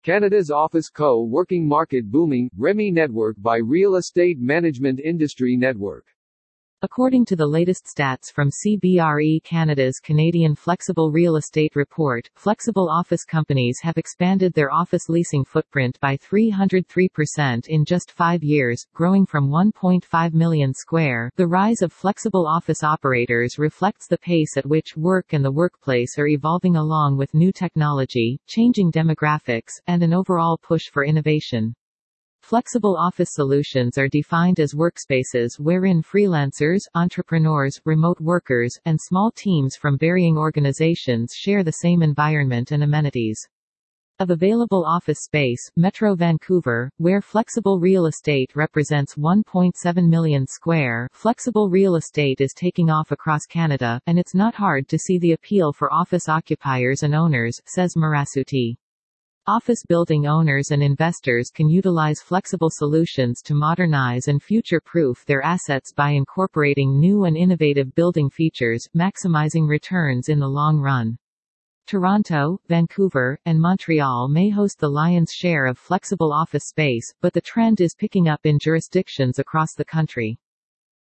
Canada's office co-working market booming, REMI Network by Real Estate Management Industry Network. According to the latest stats from CBRE Canada's Canadian Flexible Real Estate Report, flexible office companies have expanded their office leasing footprint by 303% in just 5 years, growing from 1.5 million square. The rise of flexible office operators reflects the pace at which work and the workplace are evolving along with new technology, changing demographics, and an overall push for innovation. Flexible office solutions are defined as workspaces wherein freelancers, entrepreneurs, remote workers, and small teams from varying organizations share the same environment and amenities. Of available office space, Metro Vancouver, where flexible real estate represents 1.7 million square, flexible real estate is taking off across Canada, and it's not hard to see the appeal for office occupiers and owners, says Marasuti. Office building owners and investors can utilize flexible solutions to modernize and future-proof their assets by incorporating new and innovative building features, maximizing returns in the long run. Toronto, Vancouver, and Montreal may host the lion's share of flexible office space, but the trend is picking up in jurisdictions across the country.